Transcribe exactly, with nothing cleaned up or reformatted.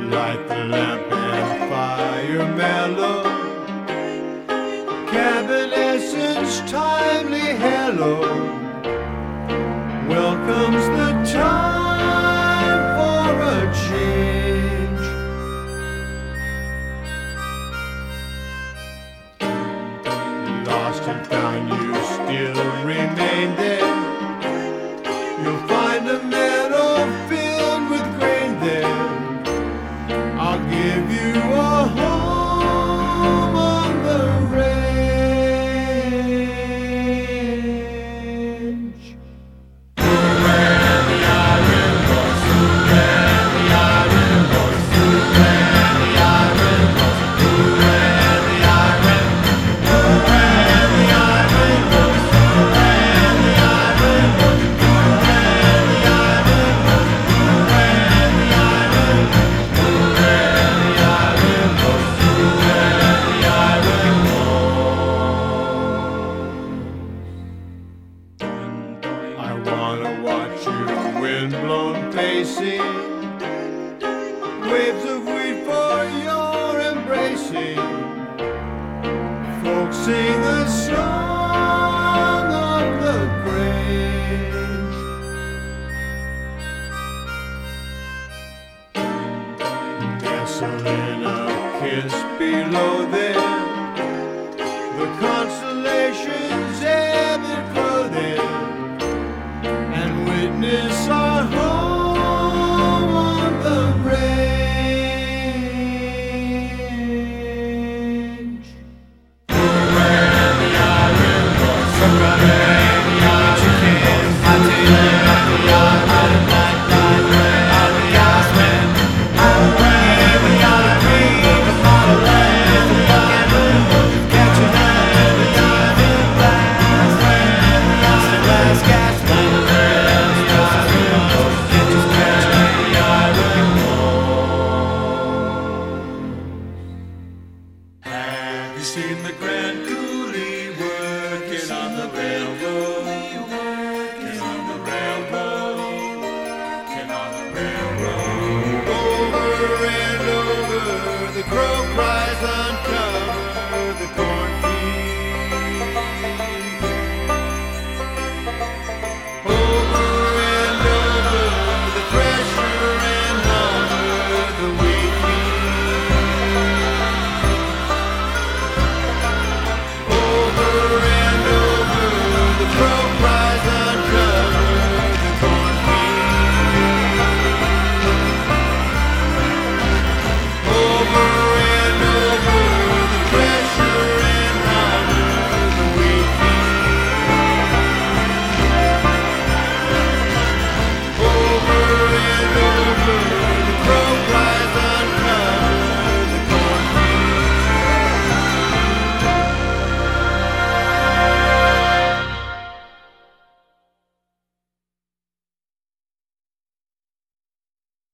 Light the lamp and fire mellow, cabin essence timely hello. Welcomes the time for a change. Lost and found, you still remain there. You'll find a meadow filled with grain there. I'll give you a home on the range. Who ran the iron horse? Who ran the iron horse? Who ran the iron horse? Who ran the iron? Who ran the iron horse? Who ran the iron horse? Who ran the iron horse? Who ran the iron horse? Who ran the iron horse? Who ran the iron horse? I wanna watch you wind-blown pacing, waves of wheat for your embracing. Folks sing a song of the grange. Nestle in a kiss below there, the constellations